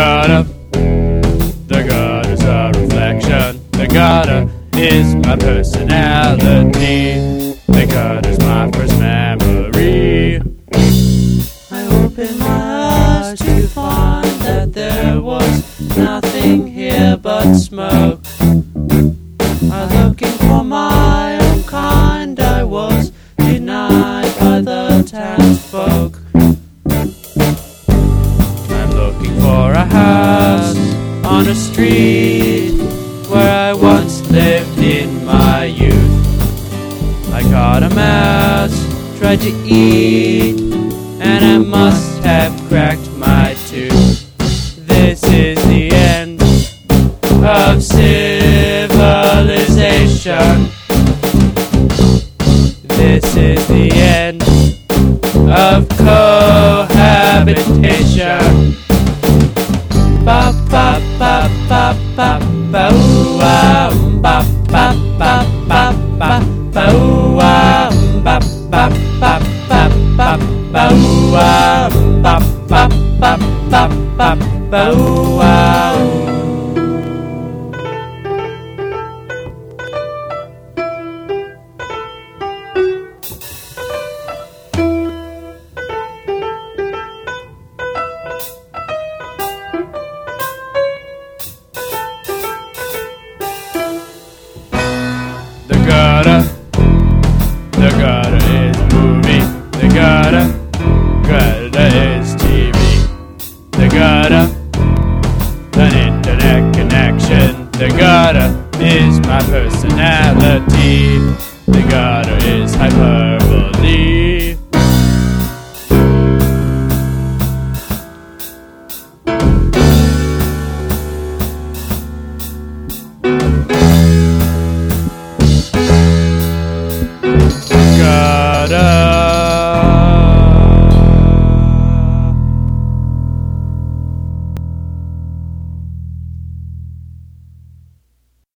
gutter's a reflection. The gutter is my personality. The gutter's my first memory. I opened my eyes to find that there was nothing here but smoke. Looking for my own kind, I was denied by the townsfolk. I'm looking for a house on a street where I once lived in my youth. I caught a mouse, tried to eat, and I must have cracked my tooth. This is the end of civilization. This is the end of cohabitation. Ba ba ba ba ba ba ooh ah ba ba ba ba ba ba ooh ah ba ba ba ba ba ba ooh ah ba ba ba ba ba ba ooh ah.